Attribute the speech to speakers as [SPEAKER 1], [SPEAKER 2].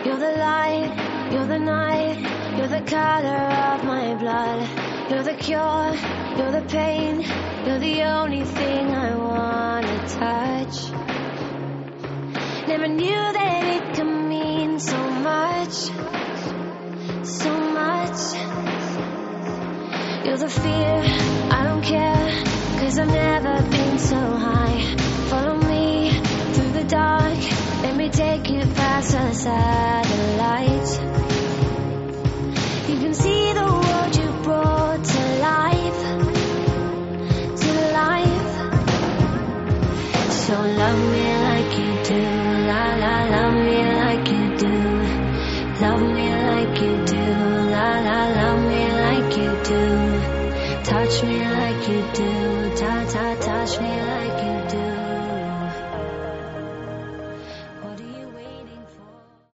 [SPEAKER 1] You're the light, you're the night, you're the color of my blood. You're the cure, you're the pain, you're the only thing I wanna touch. Never knew that it could mean so much, so much. You're the fear, I don't care, 'cause I've never been so high. Follow me through the dark, let me take you past the satellites. You can see the world you brought to life, to life. So love me like you do, la la, love me like you do. Love me like you do, la la, love me like you do. Touch me like you do.